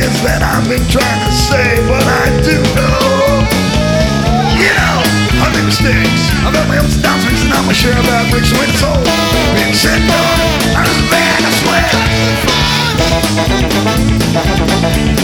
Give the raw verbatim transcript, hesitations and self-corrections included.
is that I've been trying to say, but I do know, you know, I make mistakes. I've got my ups and downs, mixing out my share of bad bricks. So it's all been said, no, I'm just bad, I swear.